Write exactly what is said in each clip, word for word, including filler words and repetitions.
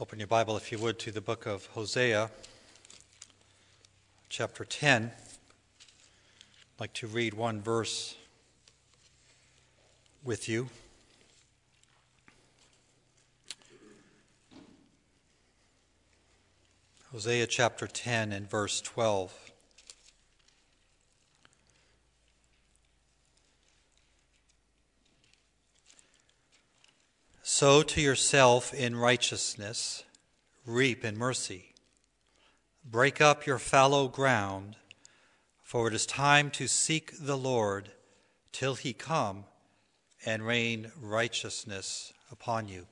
Open your Bible, if you would, to the book of Hosea, chapter ten. I'd like to read one verse with you. Hosea chapter ten and verse twelve. Sow to yourself in righteousness, reap in mercy. Break up your fallow ground, for it is time to seek the Lord till he come and rain righteousness upon you.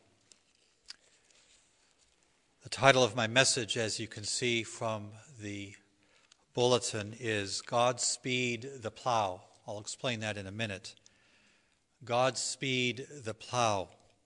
The title of my message, as you can see from the bulletin, is Godspeed the Plow. I'll explain that in a minute. Godspeed the Plow.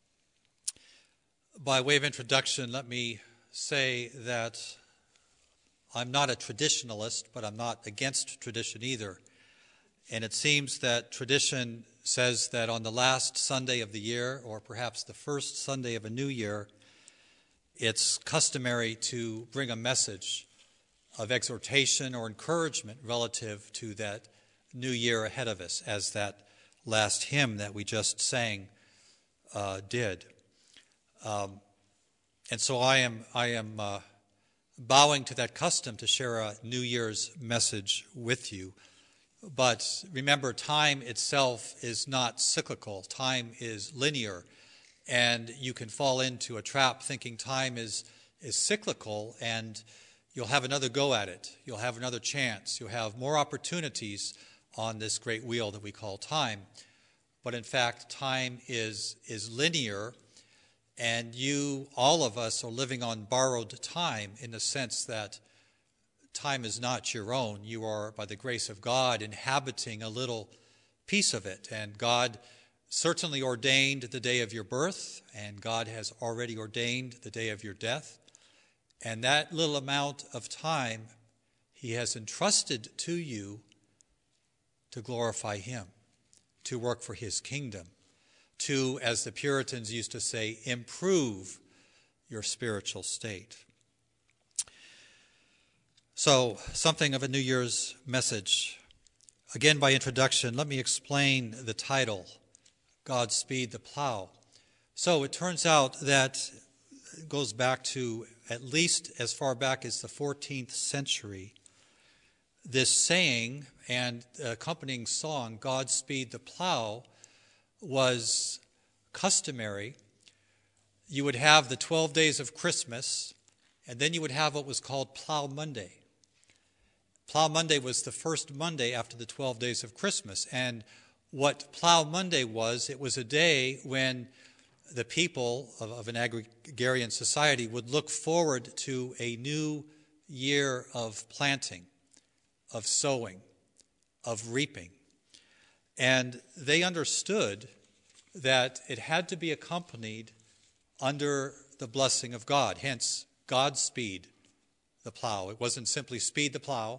By way of introduction, let me say that I'm not a traditionalist, but I'm not against tradition either. And it seems that tradition says that on the last Sunday of the year, or perhaps the first Sunday of a new year, it's customary to bring a message of exhortation or encouragement relative to that new year ahead of us, as that last hymn that we just sang uh, did. Um, and so I am I am uh, bowing to that custom to share a New Year's message with you. But remember, time itself is not cyclical. Time is linear. And you can fall into a trap thinking time is, is cyclical, and you'll have another go at it. You'll have another chance. You'll have more opportunities on this great wheel that we call time. But in fact, time is is linear. And you, all of us, are living on borrowed time in the sense that time is not your own. You are, by the grace of God, inhabiting a little piece of it. And God certainly ordained the day of your birth, and God has already ordained the day of your death. And that little amount of time he has entrusted to you to glorify him, to work for his kingdom, to, as the Puritans used to say, improve your spiritual state. So, something of a New Year's message. Again, by introduction, let me explain the title, Godspeed the Plow. So, it turns out that it goes back to at least as far back as the fourteenth century. This saying and accompanying song, Godspeed the Plow, was customary. You would have the twelve days of Christmas, and then you would have what was called Plow Monday. Plow Monday was the first Monday after the twelve days of Christmas. And what Plow Monday was, it was a day when the people of, of an agrarian society would look forward to a new year of planting, of sowing, of reaping. And they understood that it had to be accompanied under the blessing of God. Hence, Godspeed the plow. It wasn't simply speed the plow.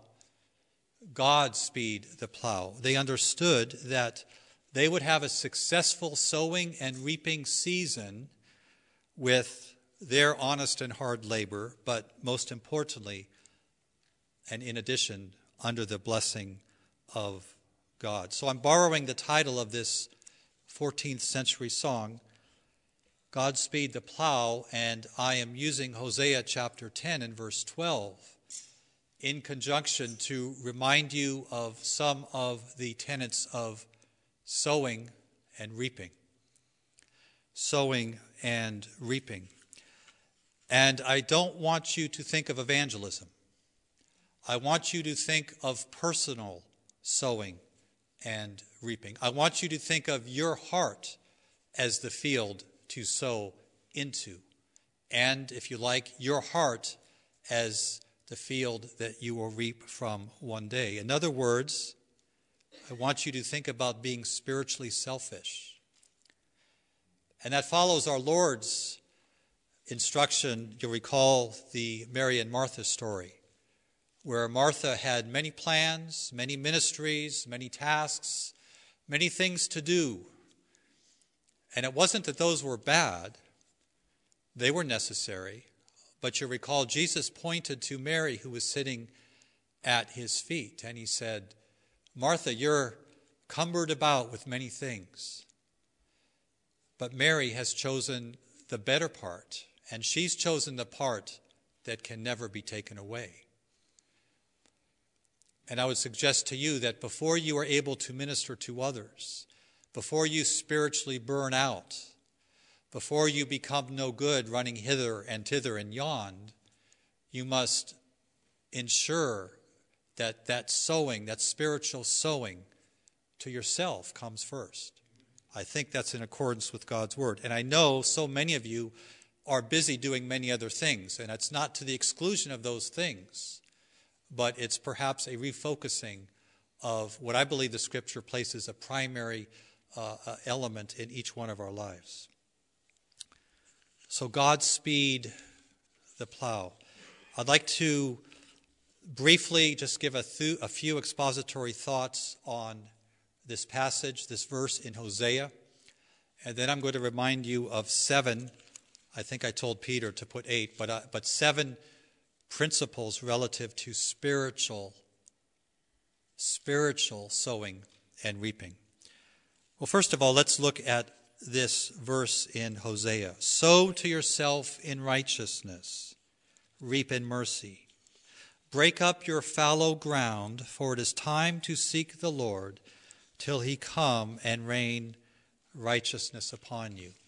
Godspeed the plow. They understood that they would have a successful sowing and reaping season with their honest and hard labor, but most importantly, and in addition, under the blessing of God. So I'm borrowing the title of this fourteenth century song, Godspeed the Plow, and I am using Hosea chapter ten and verse twelve in conjunction to remind you of some of the tenets of sowing and reaping. Sowing and reaping. And I don't want you to think of evangelism. I want you to think of personal sowing and reaping. I want you to think of your heart as the field to sow into. And, if you like, your heart as the field that you will reap from one day. In other words, I want you to think about being spiritually selfish. And that follows our Lord's instruction. You'll recall the Mary and Martha story, where Martha had many plans, many ministries, many tasks, many things to do. And it wasn't that those were bad. They were necessary. But you recall Jesus pointed to Mary, who was sitting at his feet, and he said, Martha, you're cumbered about with many things, but Mary has chosen the better part, and she's chosen the part that can never be taken away. And I would suggest to you that before you are able to minister to others, before you spiritually burn out, before you become no good running hither and thither and yon, you must ensure that that sowing, that spiritual sowing to yourself comes first. I think that's in accordance with God's word. And I know so many of you are busy doing many other things, and it's not to the exclusion of those things, but it's perhaps a refocusing of what I believe the Scripture places a primary uh, uh, element in each one of our lives. So Godspeed the plow. I'd like to briefly just give a, th- a few expository thoughts on this passage, this verse in Hosea, and then I'm going to remind you of seven, I think I told Peter to put eight, but uh, but seven principles relative to spiritual, spiritual sowing and reaping. Well, first of all, let's look at this verse in Hosea. Sow to yourself in righteousness, reap in mercy. Break up your fallow ground, for it is time to seek the Lord till he come and rain righteousness upon you.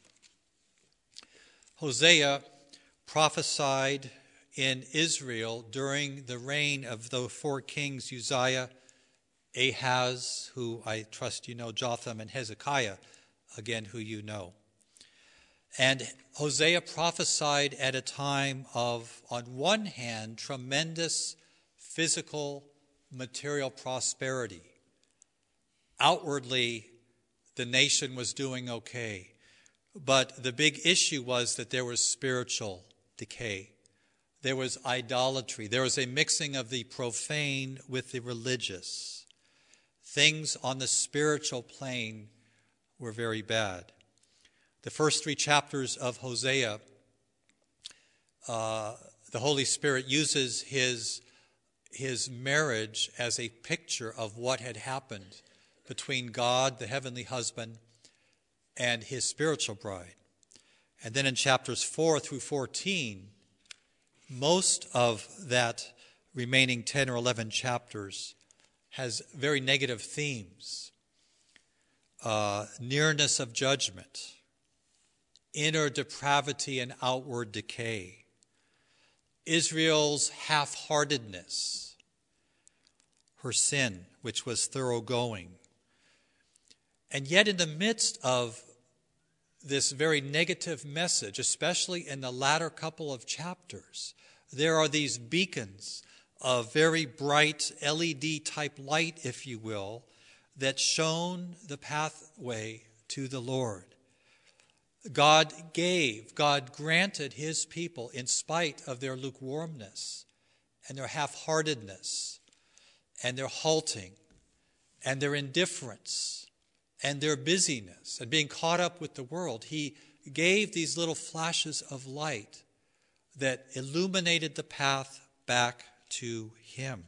Hosea prophesied in Israel during the reign of the four kings Uzziah, Ahaz, who I trust you know, Jotham, and Hezekiah, again, who you know. And Hosea prophesied at a time of, on one hand, tremendous physical, material prosperity. Outwardly, the nation was doing okay. But the big issue was that there was spiritual decay. There was idolatry. There was a mixing of the profane with the religious. Things on the spiritual plane were very bad. The first three chapters of Hosea, uh, the Holy Spirit uses his, his marriage as a picture of what had happened between God, the heavenly husband, and his spiritual bride. And then in chapters four through fourteen, most of that remaining ten or eleven chapters has very negative themes. Uh, nearness of judgment, inner depravity and outward decay, Israel's half-heartedness, her sin, which was thoroughgoing. And yet in the midst of this very negative message, especially in the latter couple of chapters, there are these beacons of very bright L E D-type light, if you will, that shone the pathway to the Lord. God gave, God granted his people, in spite of their lukewarmness and their half-heartedness and their halting and their indifference and their busyness and being caught up with the world, he gave these little flashes of light that illuminated the path back to him.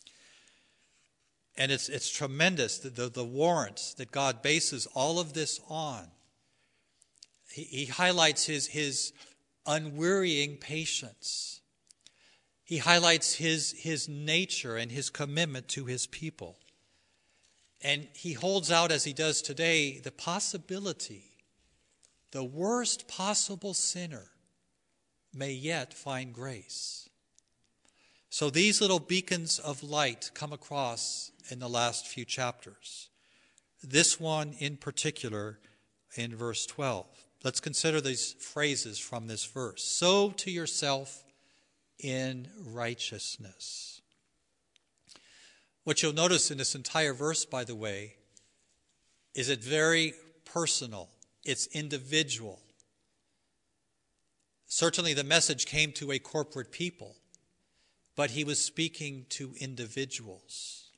And it's it's tremendous, the, the, the warrants that God bases all of this on. He, he highlights his, his unwearying patience. He highlights his, his nature and his commitment to his people. And he holds out, as he does today, the possibility the worst possible sinner may yet find grace. So these little beacons of light come across in the last few chapters. This one in particular in verse twelve. Let's consider these phrases from this verse. Sow to yourself in righteousness. What you'll notice in this entire verse, by the way, is it very personal. It's individual. Certainly the message came to a corporate people, but he was speaking to individuals.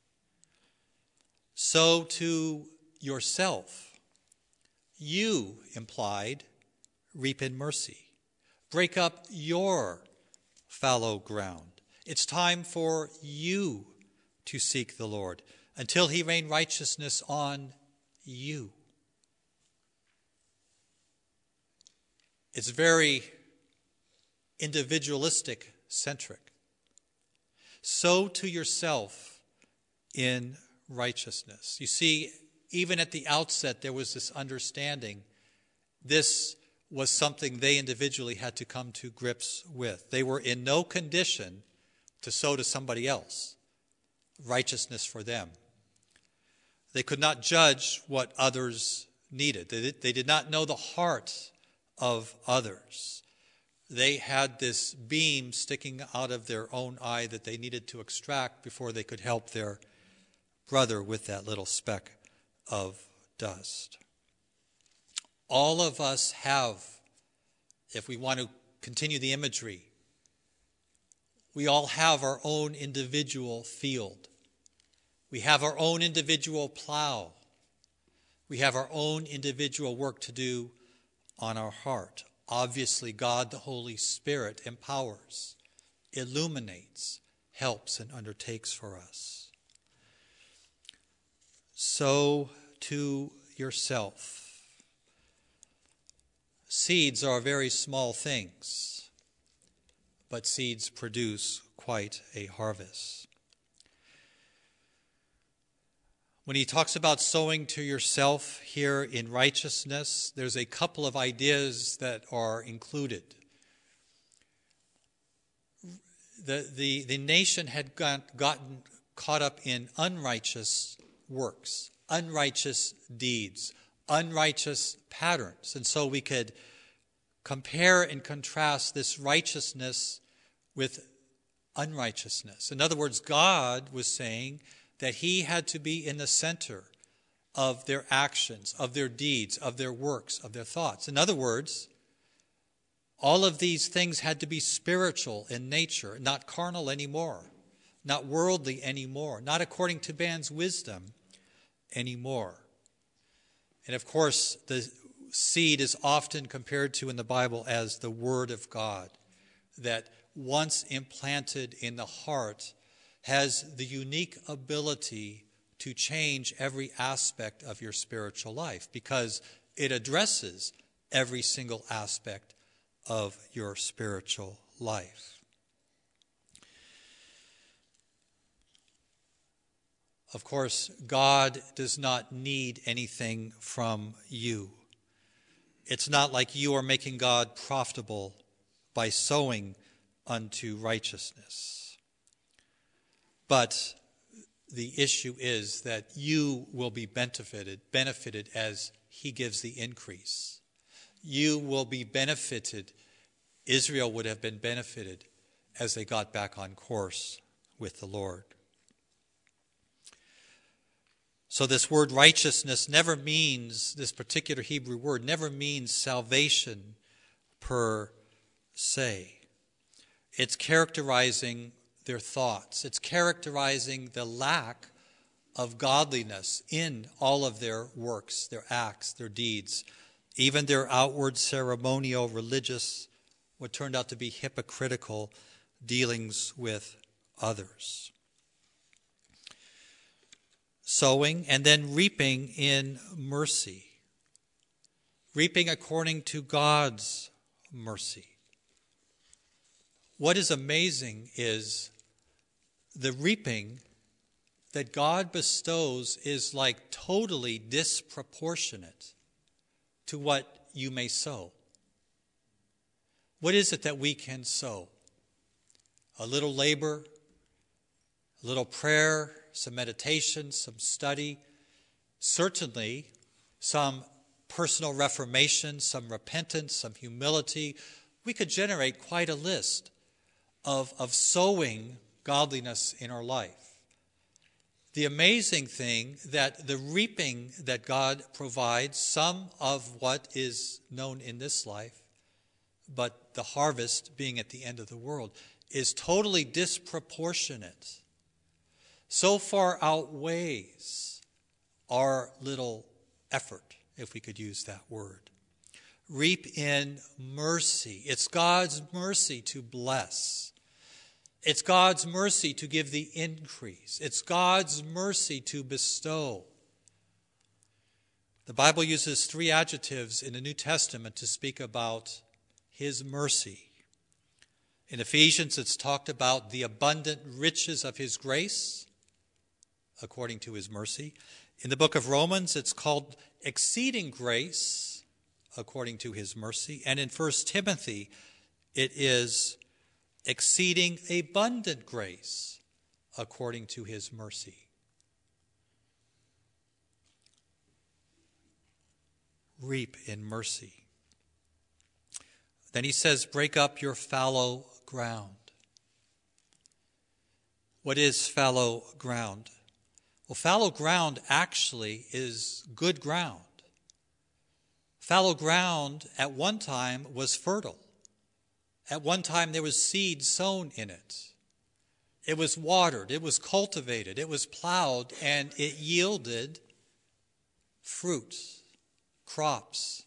Sow to yourself. You, implied, reap in mercy. Break up your fallow ground. It's time for you to seek the Lord until he rain righteousness on you. It's very individualistic centric. Sow to yourself in righteousness. You see, even at the outset, there was this understanding. This was something they individually had to come to grips with. They were in no condition to sow to somebody else righteousness for them. They could not judge what others needed. They did, they did not know the heart of others. They had this beam sticking out of their own eye that they needed to extract before they could help their brother with that little speck of dust. All of us have, if we want to continue the imagery, we all have our own individual field. We have our own individual plow. We have our own individual work to do on our heart. Obviously, God, the Holy Spirit, empowers, illuminates, helps, and undertakes for us. Sow to yourself. Seeds are very small things, but seeds produce quite a harvest. When he talks about sowing to yourself here in righteousness, there's a couple of ideas that are included. The, the, the nation had got, gotten caught up in unrighteous works, unrighteous deeds, unrighteous patterns. And so we could compare and contrast this righteousness with unrighteousness. In other words, God was saying that he had to be in the center of their actions, of their deeds, of their works, of their thoughts. In other words, all of these things had to be spiritual in nature, not carnal anymore, not worldly anymore, not according to man's wisdom anymore. And of course, the seed is often compared to in the Bible as the Word of God, that once implanted in the heart has the unique ability to change every aspect of your spiritual life because it addresses every single aspect of your spiritual life. Of course, God does not need anything from you. It's not like you are making God profitable by sowing unto righteousness. But the issue is that you will be benefited, benefited as he gives the increase. You will be benefited. Israel would have been benefited as they got back on course with the Lord. So this word righteousness never means, this particular Hebrew word never means salvation per se. It's characterizing their thoughts. It's characterizing the lack of godliness in all of their works, their acts, their deeds, even their outward ceremonial, religious, what turned out to be hypocritical dealings with others. Sowing and then reaping in mercy. Reaping according to God's mercy. What is amazing is the reaping that God bestows is like totally disproportionate to what you may sow. What is it that we can sow? A little labor, a little prayer, some meditation, some study, certainly some personal reformation, some repentance, some humility. We could generate quite a list of, of sowing godliness in our life. The amazing thing that the reaping that God provides, some of what is known in this life, but the harvest being at the end of the world, is totally disproportionate. So far outweighs our little effort, if we could use that word. Reap in mercy. It's God's mercy to bless. It's God's mercy to give the increase. It's God's mercy to bestow. The Bible uses three adjectives in the New Testament to speak about his mercy. In Ephesians, it's talked about the abundant riches of his grace, according to his mercy. In the book of Romans, it's called exceeding grace, according to his mercy. And in First Timothy, it is exceeding abundant grace, according to his mercy. Reap in mercy. Then he says, break up your fallow ground. What is fallow ground? Well, fallow ground actually is good ground. Fallow ground at one time was fertile. At one time there was seed sown in it. It was watered, it was cultivated, it was plowed, and it yielded fruit, crops.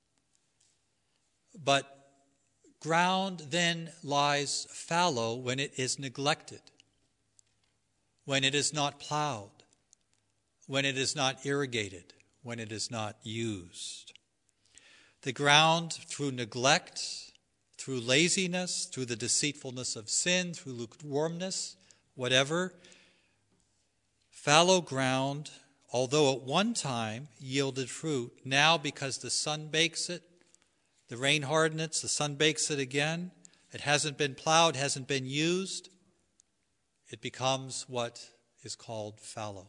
But ground then lies fallow when it is neglected, when it is not plowed, when it is not irrigated, when it is not used. The ground, through neglect, through laziness, through the deceitfulness of sin, through lukewarmness, whatever, fallow ground, although at one time yielded fruit, now because the sun bakes it, the rain hardens, the sun bakes it again, it hasn't been plowed, hasn't been used, it becomes what is called fallow.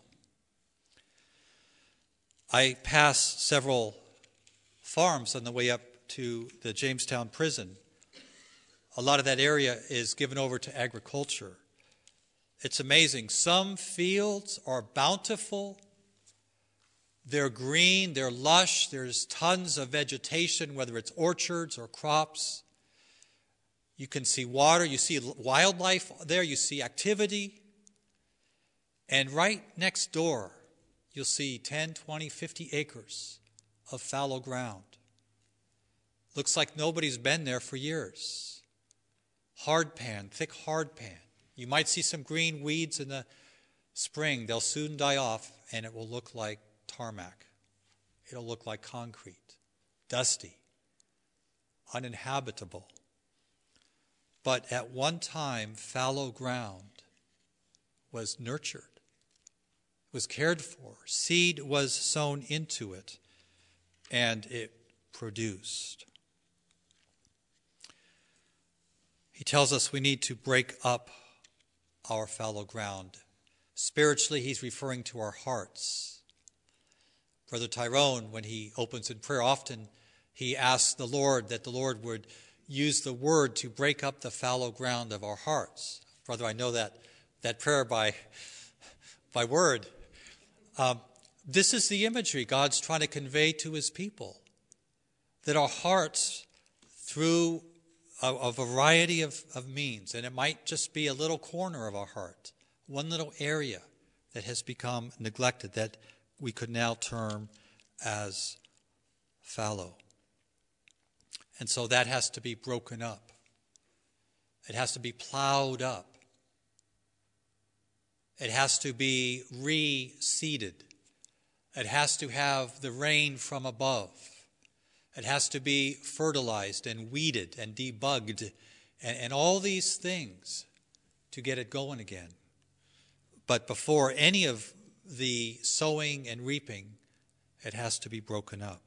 I passed several farms on the way up to the Jamestown prison. A lot of that area is given over to agriculture. It's amazing. Some fields are bountiful. They're green, they're lush, there's tons of vegetation, whether it's orchards or crops. You can see water, you see wildlife there, you see activity. And right next door, you'll see ten, twenty, fifty acres of fallow ground. Looks like nobody's been there for years. Hardpan, thick hardpan. You might see some green weeds in the spring. They'll soon die off, and it will look like tarmac. It'll look like concrete, dusty, uninhabitable. But at one time, fallow ground was nurtured, was cared for. Seed was sown into it, and it produced. He tells us we need to break up our fallow ground. Spiritually, he's referring to our hearts. Brother Tyrone, when he opens in prayer, often he asks the Lord that the Lord would use the word to break up the fallow ground of our hearts. Brother, I know that that prayer by, by word. Um, this is the imagery God's trying to convey to his people, that our hearts, through a, a variety of, of means, and it might just be a little corner of our heart, one little area that has become neglected, that we could now term as fallow. And so that has to be broken up. It has to be plowed up. It has to be reseeded. It has to have the rain from above. It has to be fertilized and weeded and debugged and, and all these things to get it going again. But before any of the sowing and reaping, it has to be broken up.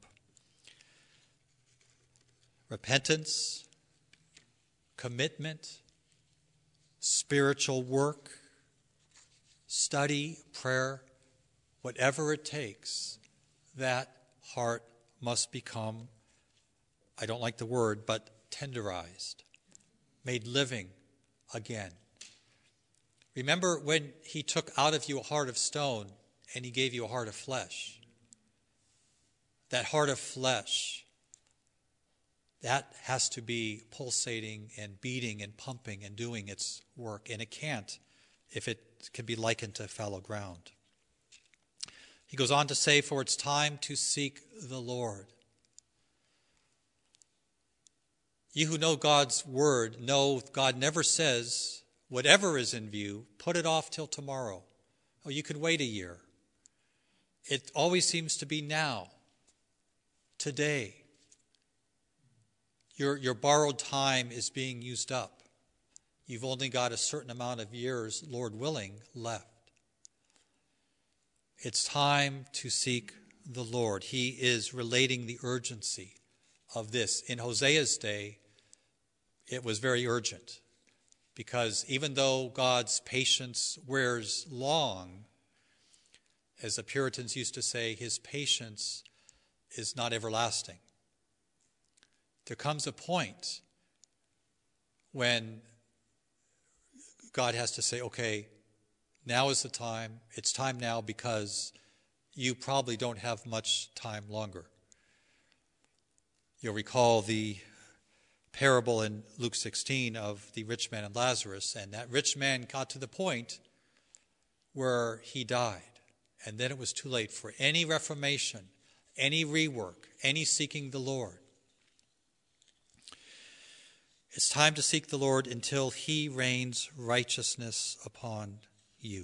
Repentance, commitment, spiritual work, study, prayer, whatever it takes, that heart must become, I don't like the word, but tenderized, made living again. Remember when he took out of you a heart of stone and he gave you a heart of flesh? That heart of flesh, that has to be pulsating and beating and pumping and doing its work. And it can't if it can be likened to fallow ground. He goes on to say, for it's time to seek the Lord. You who know God's word know God never says whatever is in view, put it off till tomorrow. Oh, you can wait a year. It always seems to be now, today. Your, your borrowed time is being used up. You've only got a certain amount of years, Lord willing, left. It's time to seek the Lord. He is relating the urgency of this. In Hosea's day, it was very urgent, because even though God's patience wears long, as the Puritans used to say, his patience is not everlasting. There comes a point when God has to say, okay, now is the time. It's time now, because you probably don't have much time longer. You'll recall the parable in Luke sixteen of the rich man and Lazarus, and that rich man got to the point where he died, and then it was too late for any reformation, any rework, any seeking the Lord. It's time to seek the Lord until he rains righteousness upon you.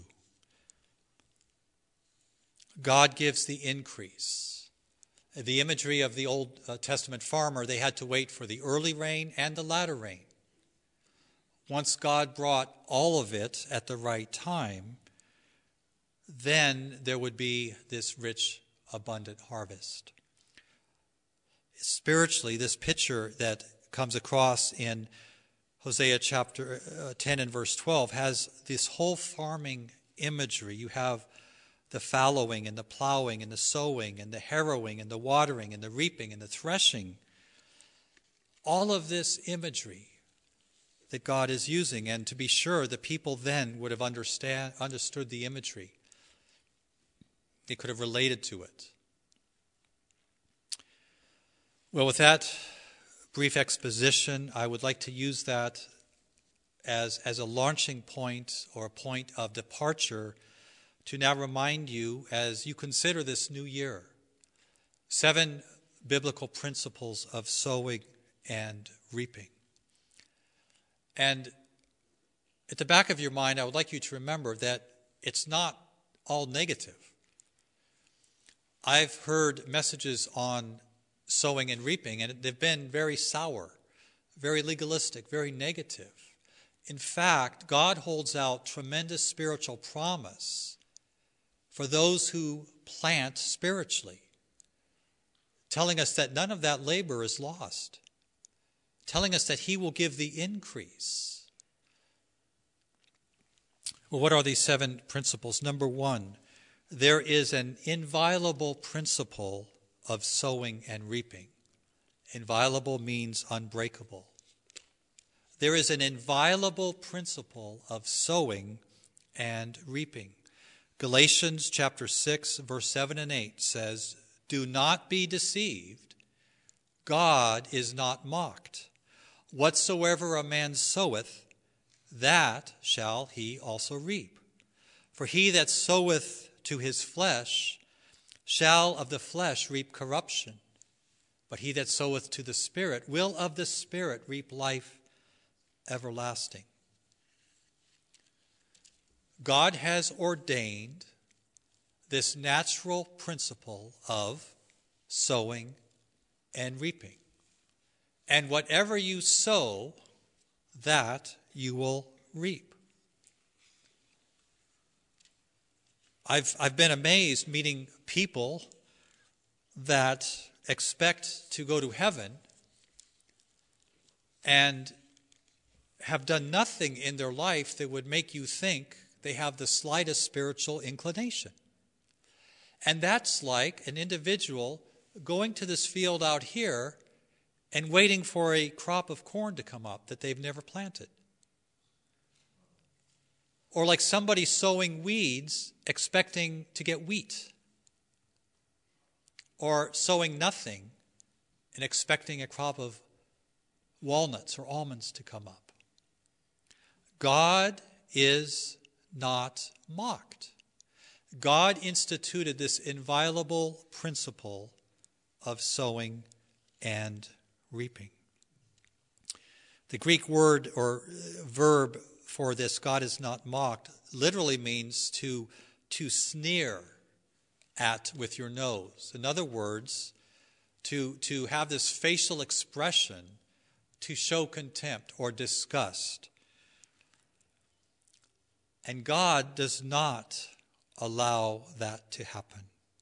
God gives the increase. The imagery of the Old Testament farmer, they had to wait for the early rain and the latter rain. Once God brought all of it at the right time, then there would be this rich, abundant harvest. Spiritually, this picture that comes across in Hosea chapter ten and verse twelve has this whole farming imagery. You have the fallowing and the plowing and the sowing and the harrowing and the watering and the reaping and the threshing. All of this imagery that God is using, and to be sure, the people then would have understand, understood the imagery. They could have related to it. Well, with that brief exposition, I would like to use that as, as a launching point or a point of departure to now remind you, as you consider this new year, seven biblical principles of sowing and reaping. And at the back of your mind, I would like you to remember that it's not all negative. I've heard messages on sowing and reaping, and they've been very sour, very legalistic, very negative. In fact, God holds out tremendous spiritual promise for those who plant spiritually, telling us that none of that labor is lost, telling us that he will give the increase. Well, what are these seven principles? Number one, there is an inviolable principle of sowing and reaping. Inviolable means unbreakable. There is an inviolable principle of sowing and reaping. Galatians chapter six, verse seven and eight says, "Do not be deceived. God is not mocked. Whatsoever a man soweth, that shall he also reap. For he that soweth to his flesh shall of the flesh reap corruption. But he that soweth to the Spirit will of the Spirit reap life everlasting." God has ordained this natural principle of sowing and reaping. And whatever you sow, that you will reap. I've, I've been amazed meeting people that expect to go to heaven and have done nothing in their life that would make you think they have the slightest spiritual inclination. And that's like an individual going to this field out here and waiting for a crop of corn to come up that they've never planted. Or like somebody sowing weeds expecting to get wheat. Or sowing nothing and expecting a crop of walnuts or almonds to come up. God is not mocked. God instituted this inviolable principle of sowing and reaping. The Greek word or verb for this, God is not mocked, literally means to, to sneer at with your nose. In other words, to, to have this facial expression to show contempt or disgust. And God does not allow that to happen.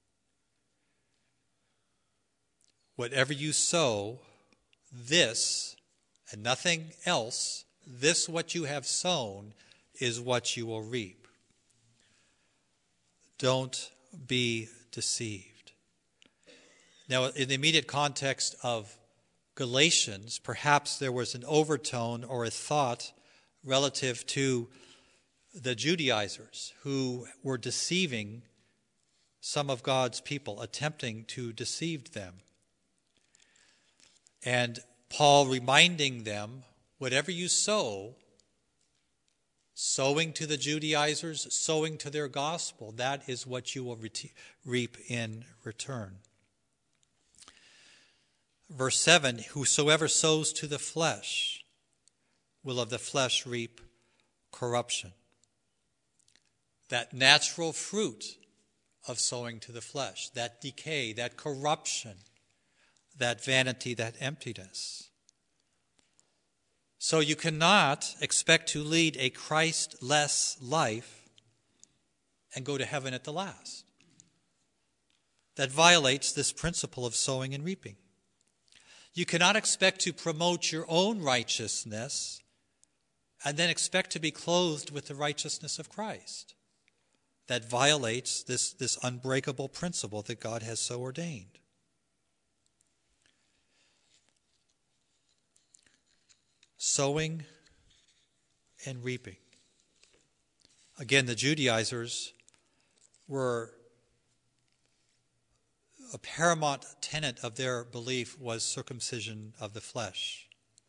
Whatever you sow, this and nothing else, this what you have sown is what you will reap. Don't be deceived. Now, in the immediate context of Galatians, perhaps there was an overtone or a thought relative to the Judaizers who were deceiving some of God's people, attempting to deceive them. And Paul reminding them, whatever you sow, sowing to the Judaizers, sowing to their gospel, that is what you will reap in return. Verse seven, whosoever sows to the flesh will of the flesh reap corruption. That natural fruit of sowing to the flesh, that decay, that corruption, that vanity, that emptiness. So you cannot expect to lead a Christ-less life and go to heaven at the last. That violates this principle of sowing and reaping. You cannot expect to promote your own righteousness and then expect to be clothed with the righteousness of Christ. That violates this, this unbreakable principle that God has so ordained. Sowing and reaping. Again, the Judaizers were, a paramount tenet of their belief was circumcision of the flesh.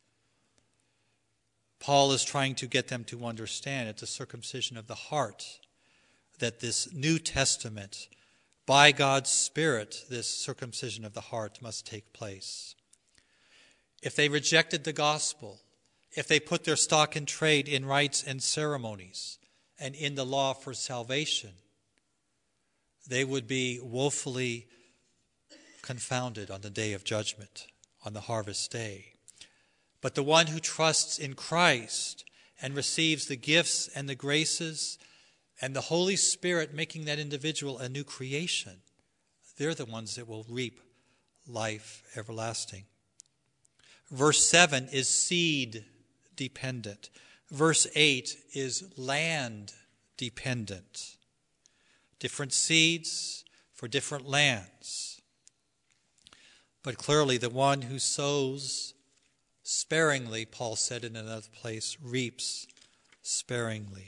Paul is trying to get them to understand it's a circumcision of the heart, that this New Testament, by God's Spirit, this circumcision of the heart must take place. If they rejected the gospel, if they put their stock in trade in rites and ceremonies and in the law for salvation, they would be woefully confounded on the day of judgment, on the harvest day. But the one who trusts in Christ and receives the gifts and the graces and the Holy Spirit making that individual a new creation, they're the ones that will reap life everlasting. Verse seven is seed dependent. Verse eight is land dependent. Different seeds for different lands. But clearly the one who sows sparingly, Paul said in another place, reaps sparingly.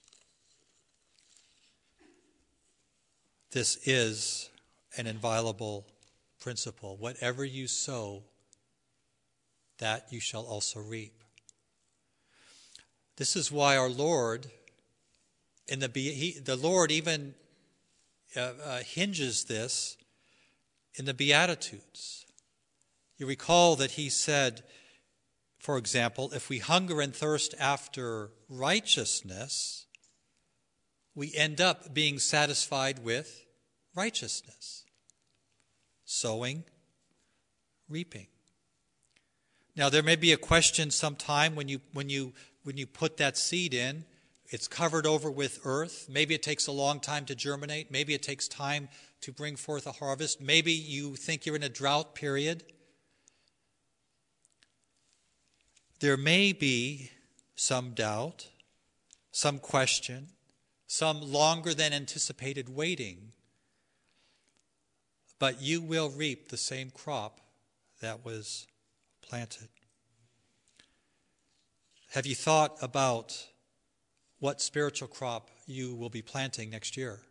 This is an inviolable principle. Whatever you sow, that you shall also reap. This is why our Lord, in the he, the Lord even uh, uh, hinges this in the Beatitudes. You recall that he said, for example, if we hunger and thirst after righteousness, we end up being satisfied with righteousness. Sowing, reaping. Now there may be a question sometime when you when you when you put that seed in, it's covered over with earth. Maybe it takes a long time to germinate. Maybe it takes time to bring forth a harvest. Maybe you think you're in a drought period. There may be some doubt, some question, some longer than anticipated waiting, but you will reap the same crop that was planted. Have you thought about what spiritual crop you will be planting next year?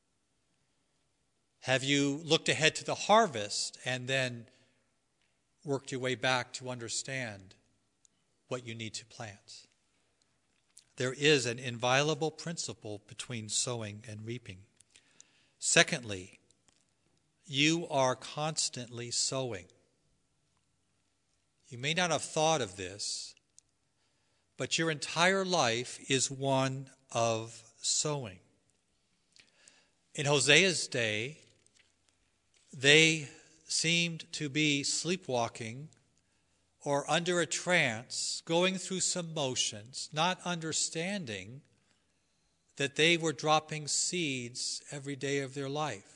Have you looked ahead to the harvest and then worked your way back to understand what you need to plant? There is an inviolable principle between sowing and reaping. Secondly, you are constantly sowing. You may not have thought of this, but your entire life is one of sowing. In Hosea's day, they seemed to be sleepwalking or under a trance, going through some motions, not understanding that they were dropping seeds every day of their life.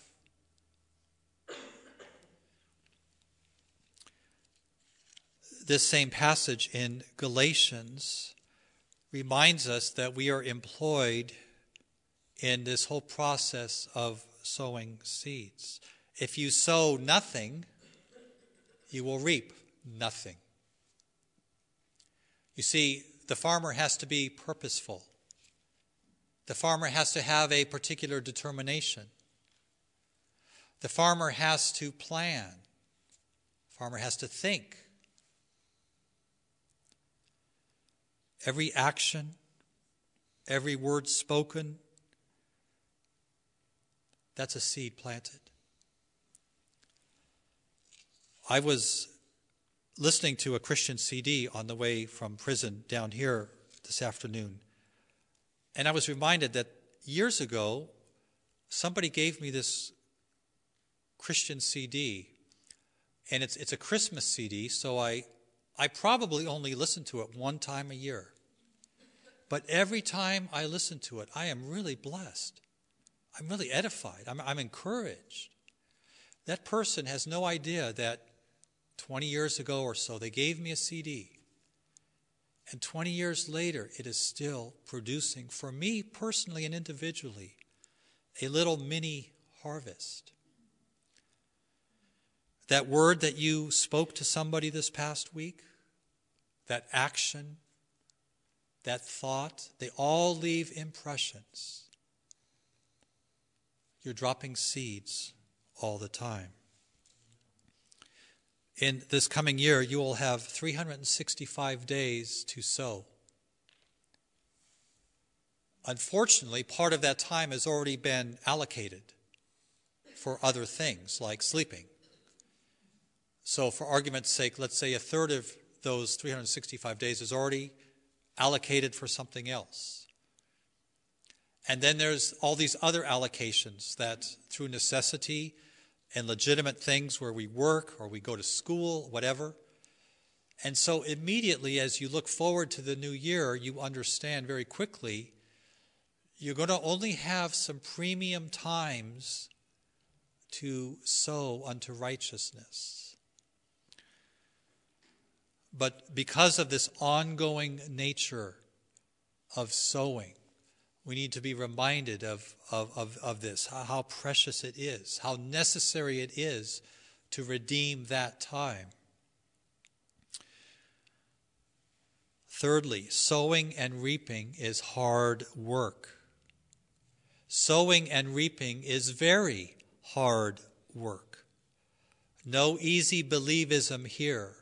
This same passage in Galatians reminds us that we are employed in this whole process of sowing seeds. If you sow nothing, you will reap nothing. You see, the farmer has to be purposeful. The farmer has to have a particular determination. The farmer has to plan. The farmer has to think. Every action, every word spoken, that's a seed planted. I was listening to a Christian C D on the way from prison down here this afternoon, and I was reminded that years ago, somebody gave me this Christian C D, and it's it's a Christmas C D, so I I probably only listen to it one time a year. But every time I listen to it, I am really blessed. I'm really edified. I'm, I'm encouraged. That person has no idea that twenty years ago or so, they gave me a C D. And twenty years later, it is still producing, for me personally and individually, a little mini harvest. That word that you spoke to somebody this past week, that action, that thought, they all leave impressions. You're dropping seeds all the time. In this coming year, you will have three hundred sixty-five days to sow. Unfortunately, part of that time has already been allocated for other things like sleeping. So for argument's sake, let's say a third of those three hundred sixty-five days is already allocated for something else. And then there's all these other allocations that through necessity and legitimate things where we work or we go to school, whatever. And so immediately as you look forward to the new year, you understand very quickly you're going to only have some premium times to sow unto righteousness. But because of this ongoing nature of sowing, we need to be reminded of, of, of, of this, how, how precious it is, how necessary it is to redeem that time. Thirdly, sowing and reaping is hard work. Sowing and reaping is very hard work. No easy believism here.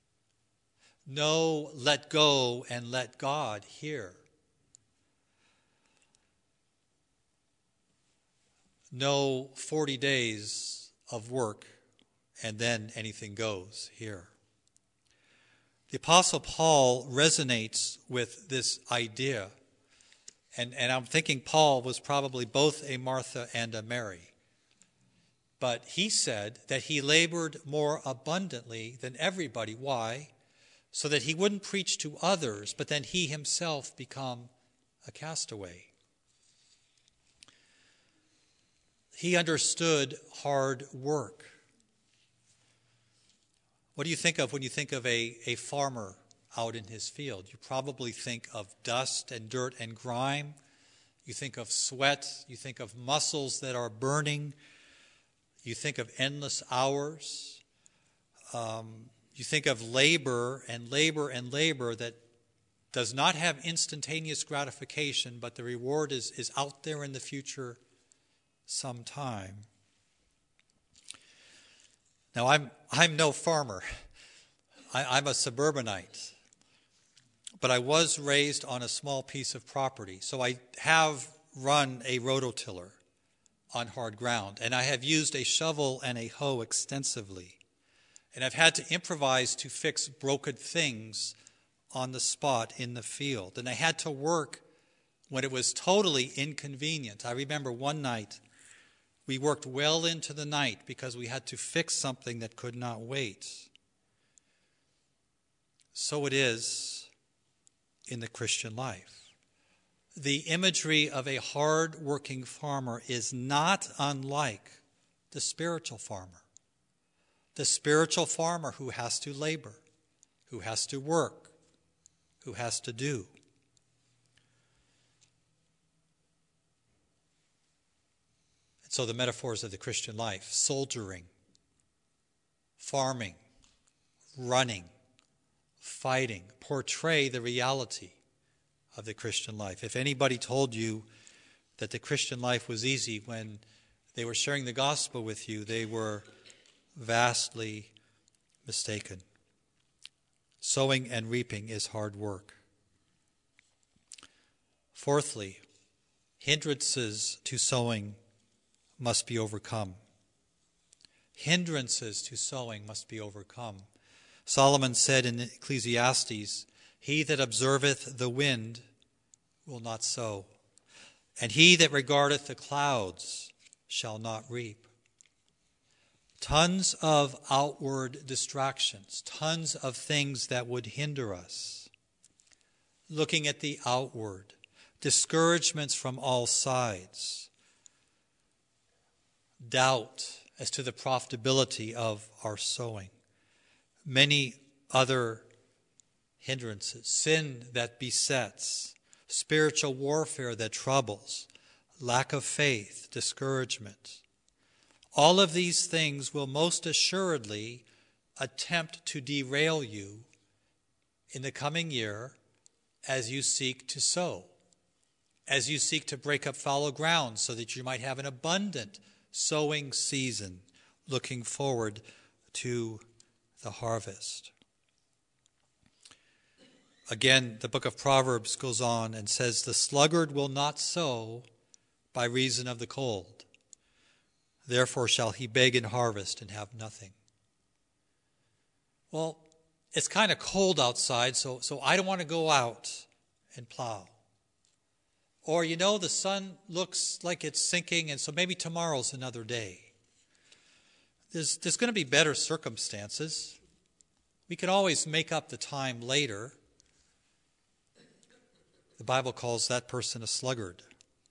No let go and let God here. No forty days of work and then anything goes here. The Apostle Paul resonates with this idea. And, and I'm thinking Paul was probably both a Martha and a Mary. But he said that he labored more abundantly than everybody. Why? So that he wouldn't preach to others, but then he himself become a castaway. He understood hard work. What do you think of when you think of a, a farmer out in his field? You probably think of dust and dirt and grime. You think of sweat. You think of muscles that are burning. You think of endless hours. Um, you think of labor and labor and labor that does not have instantaneous gratification, but the reward is, is out there in the future sometime. Now, I'm I'm no farmer. I, I'm a suburbanite. But I was raised on a small piece of property. So I have run a rototiller on hard ground. And I have used a shovel and a hoe extensively. And I've had to improvise to fix broken things on the spot in the field. And they had to work when it was totally inconvenient. I remember one night we worked well into the night because we had to fix something that could not wait. So it is in the Christian life. The imagery of a hard-working farmer is not unlike the spiritual farmer. The spiritual farmer who has to labor, who has to work, who has to do. And so the metaphors of the Christian life, soldiering, farming, running, fighting, portray the reality of the Christian life. If anybody told you that the Christian life was easy when they were sharing the gospel with you, they were vastly mistaken. Sowing and reaping is hard work. Fourthly, hindrances to sowing must be overcome. Hindrances to sowing must be overcome. Solomon said in Ecclesiastes, "He that observeth the wind will not sow, and he that regardeth the clouds shall not reap." Tons of outward distractions, tons of things that would hinder us. Looking at the outward, discouragements from all sides, doubt as to the profitability of our sowing, many other hindrances, sin that besets, spiritual warfare that troubles, lack of faith, discouragement. All of these things will most assuredly attempt to derail you in the coming year as you seek to sow, as you seek to break up fallow ground so that you might have an abundant sowing season looking forward to the harvest. Again, the book of Proverbs goes on and says, "The sluggard will not sow by reason of the cold. Therefore shall he beg in harvest and have nothing." Well, it's kind of cold outside, so, so I don't want to go out and plow. Or, you know, the sun looks like it's sinking, and so maybe tomorrow's another day. There's, there's going to be better circumstances. We can always make up the time later. The Bible calls that person a sluggard.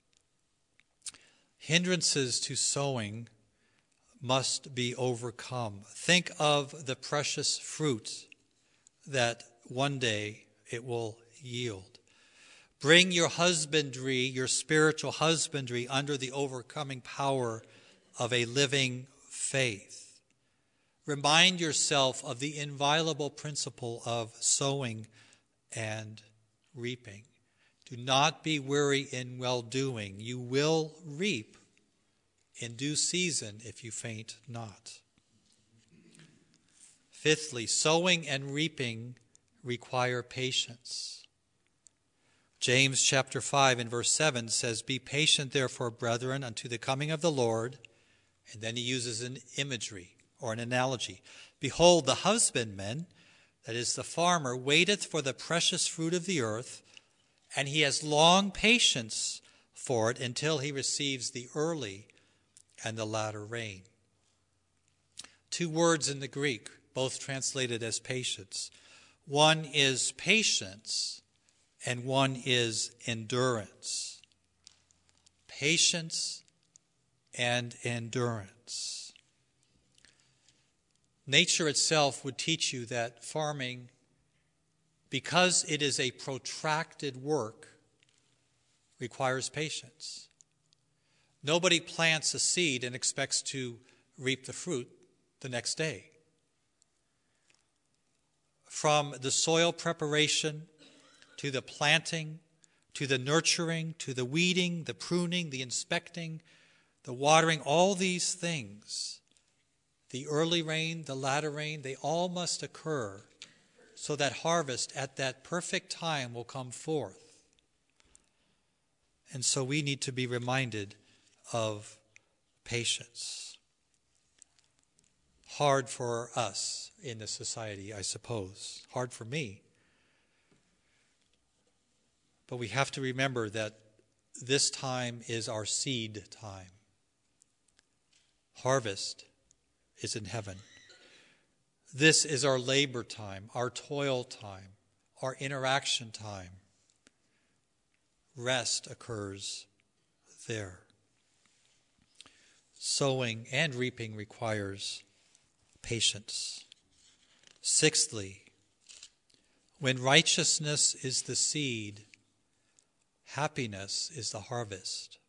Hindrances to sowing must be overcome. Think of the precious fruit that one day it will yield. Bring your husbandry, your spiritual husbandry, under the overcoming power of a living faith. Remind yourself of the inviolable principle of sowing and reaping. Do not be weary in well-doing. You will reap in due season if you faint not. Fifthly, sowing and reaping require patience. James chapter five and verse seven says, "Be patient therefore, brethren, unto the coming of the Lord." And then he uses an imagery or an analogy. "Behold, the husbandman," that is the farmer, "waiteth for the precious fruit of the earth, and he has long patience for it until he receives the early and the latter rain." Two words in the Greek, both translated as patience. One is patience and one is endurance. Patience and endurance. Nature itself would teach you that farming, because it is a protracted work, requires patience. Nobody plants a seed and expects to reap the fruit the next day. From the soil preparation to the planting, to the nurturing, to the weeding, the pruning, the inspecting, the watering, all these things, the early rain, the latter rain, they all must occur so that harvest at that perfect time will come forth. And so we need to be reminded of patience. Hard for us in this society, I suppose. Hard for me. But we have to remember that this time is our seed time. Harvest is in heaven. This is our labor time, our toil time, our interaction time. Rest occurs there. Sowing and reaping requires patience. Sixthly, when righteousness is the seed, happiness is the harvest.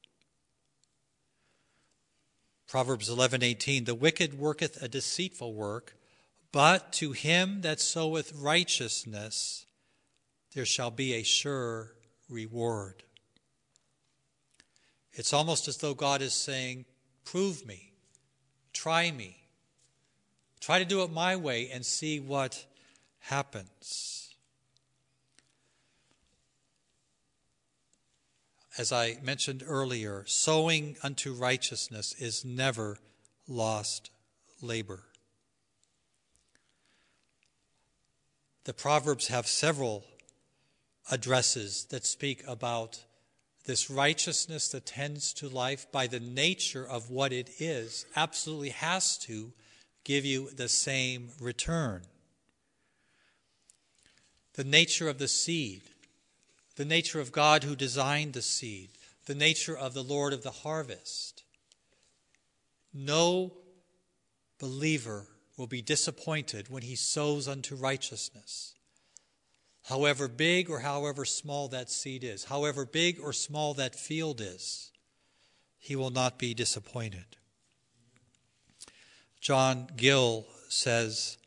Proverbs eleven eighteen, the wicked worketh a deceitful work, but to him that soweth righteousness there shall be a sure reward. It's almost as though God is saying, prove me, try me, try to do it my way and see what happens. As I mentioned earlier, sowing unto righteousness is never lost labor. The Proverbs have several addresses that speak about this righteousness that tends to life by the nature of what it is, absolutely has to give you the same return. The nature of the seed, the nature of God who designed the seed, the nature of the Lord of the harvest. No believer will be disappointed when he sows unto righteousness. However big or however small that seed is, however big or small that field is, he will not be disappointed. John Gill says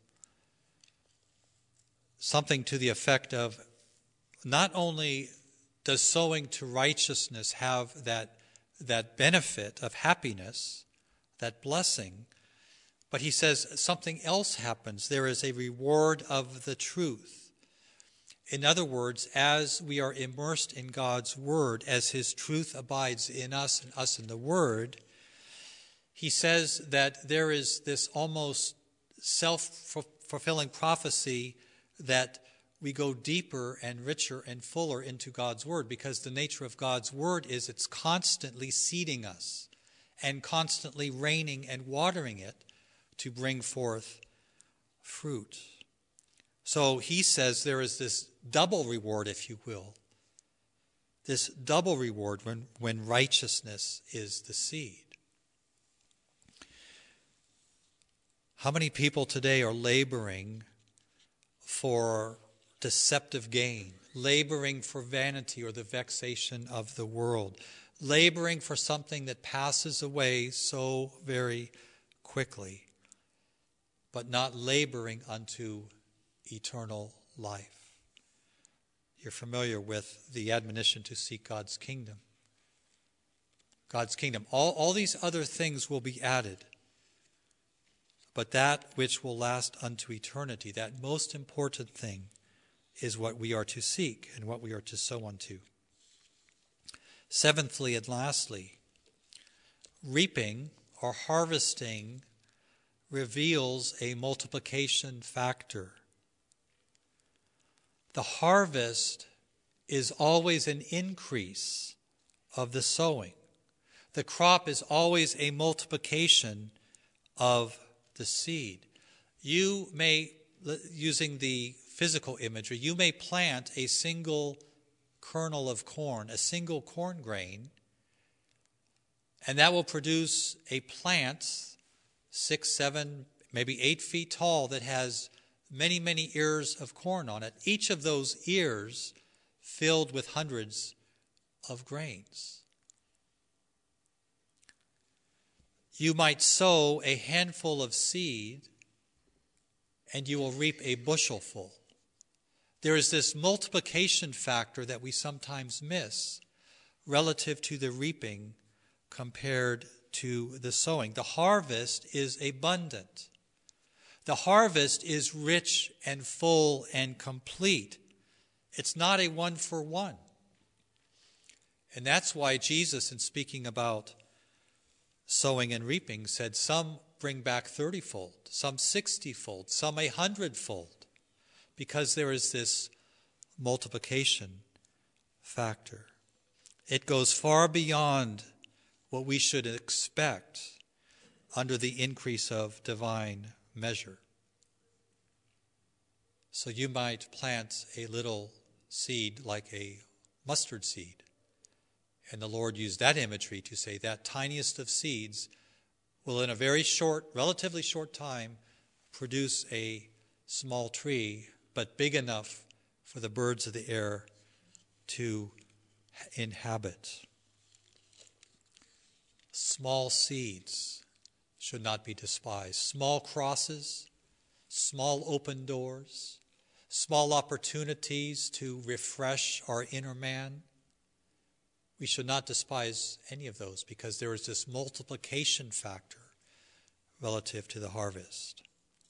something to the effect of, not only does sowing to righteousness have that, that benefit of happiness, that blessing, but he says something else happens. There is a reward of the truth. In other words, as we are immersed in God's word, as his truth abides in us and us in the word, he says that there is this almost self-fulfilling prophecy that we go deeper and richer and fuller into God's word, because the nature of God's word is it's constantly seeding us and constantly raining and watering it to bring forth fruit. So he says there is this double reward, if you will, this double reward when, when righteousness is the seed. How many people today are laboring for deceptive gain, laboring for vanity or the vexation of the world, laboring for something that passes away so very quickly, but not laboring unto eternal life? You're familiar with the admonition to seek God's kingdom. God's kingdom. All, all these other things will be added. But that which will last unto eternity, that most important thing, is what we are to seek and what we are to sow unto. Seventhly and lastly, reaping or harvesting reveals a multiplication factor. The harvest is always an increase of the sowing. The crop is always a multiplication of the seed. You may, using the physical imagery, you may plant a single kernel of corn, a single corn grain, and that will produce a plant six, seven, maybe eight feet tall that has many, many ears of corn on it, each of those ears filled with hundreds of grains. You might sow a handful of seed and you will reap a bushelful. There is this multiplication factor that we sometimes miss relative to the reaping compared to the sowing. The harvest is abundant. The harvest is rich and full and complete. It's not a one for one. And that's why Jesus, in speaking about sowing and reaping, said some bring back thirty-fold, some sixty-fold, some a hundredfold, because there is this multiplication factor. It goes far beyond what we should expect under the increase of divine measure. So you might plant a little seed like a mustard seed. And the Lord used that imagery to say that tiniest of seeds will in a very short, relatively short time, produce a small tree, but big enough for the birds of the air to inhabit. Small seeds should not be despised. Small crosses, small open doors, small opportunities to refresh our inner man. We should not despise any of those because there is this multiplication factor relative to the harvest.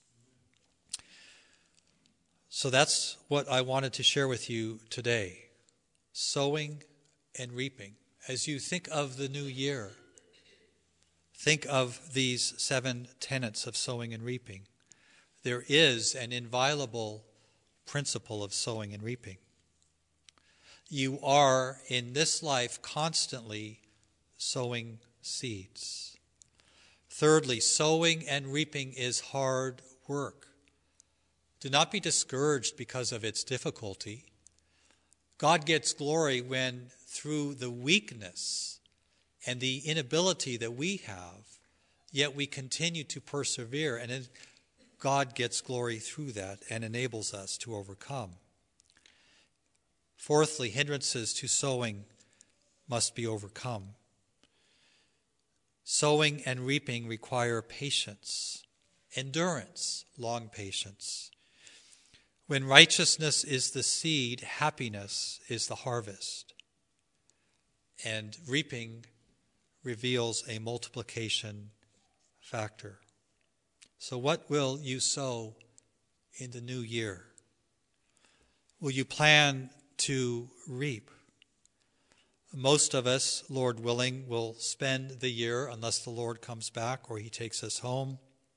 So that's what I wanted to share with you today. Sowing and reaping. As you think of the new year, think of these seven tenets of sowing and reaping. There is an inviolable principle of sowing and reaping. You are in this life constantly sowing seeds. Thirdly, sowing and reaping is hard work. Do not be discouraged because of its difficulty. God gets glory when, through the weakness and the inability that we have, yet we continue to persevere, and God gets glory through that and enables us to overcome. Fourthly, hindrances to sowing must be overcome. Sowing and reaping require patience, endurance, long patience. When righteousness is the seed, happiness is the harvest. And reaping reveals a multiplication factor. So what will you sow in the new year? Will you plan to reap? Most of us, Lord willing, will spend the year, unless the Lord comes back or he takes us home,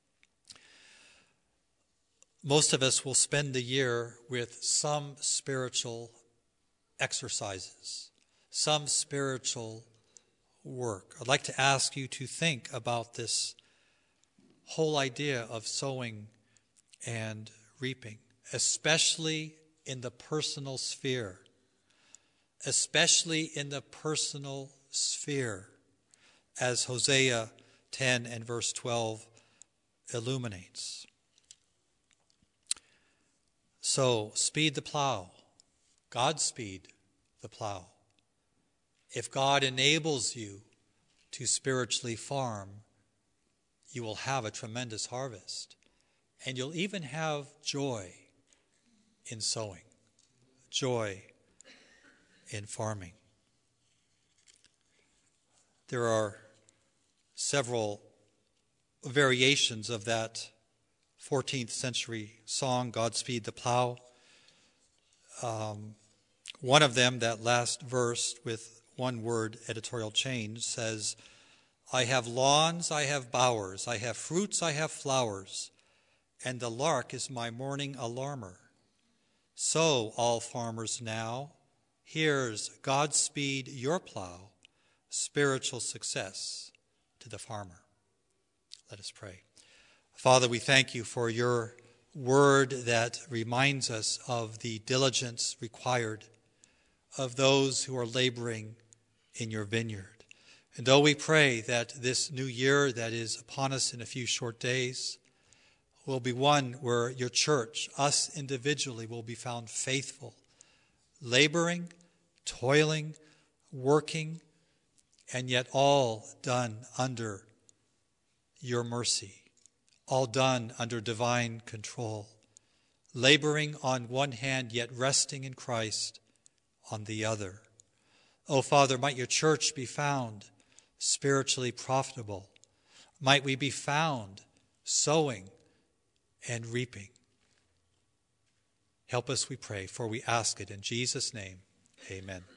most of us will spend the year with some spiritual exercises, some spiritual work. I'd like to ask you to think about this whole idea of sowing and reaping, especially in the personal sphere, especially in the personal sphere, as Hosea ten and verse twelve illuminates. So, speed the plow. Godspeed the plow. If God enables you to spiritually farm, you will have a tremendous harvest. And you'll even have joy in sowing, joy in farming. There are several variations of that fourteenth century song, Godspeed the Plow. Um, one of them, that last verse with one word editorial change, says, I have lawns, I have bowers, I have fruits, I have flowers, and the lark is my morning alarmer. So, all farmers now, here's Godspeed your plow, spiritual success to the farmer. Let us pray. Father, we thank you for your word that reminds us of the diligence required of those who are laboring in your vineyard. And though we pray that this new year that is upon us in a few short days will be one where your church, us individually, will be found faithful, laboring, toiling, working, and yet all done under your mercy, all done under divine control, laboring on one hand, yet resting in Christ on the other. Oh, Father, might your church be found spiritually profitable. Might we be found sowing and reaping. Help us, we pray, for we ask it in Jesus' name. Amen.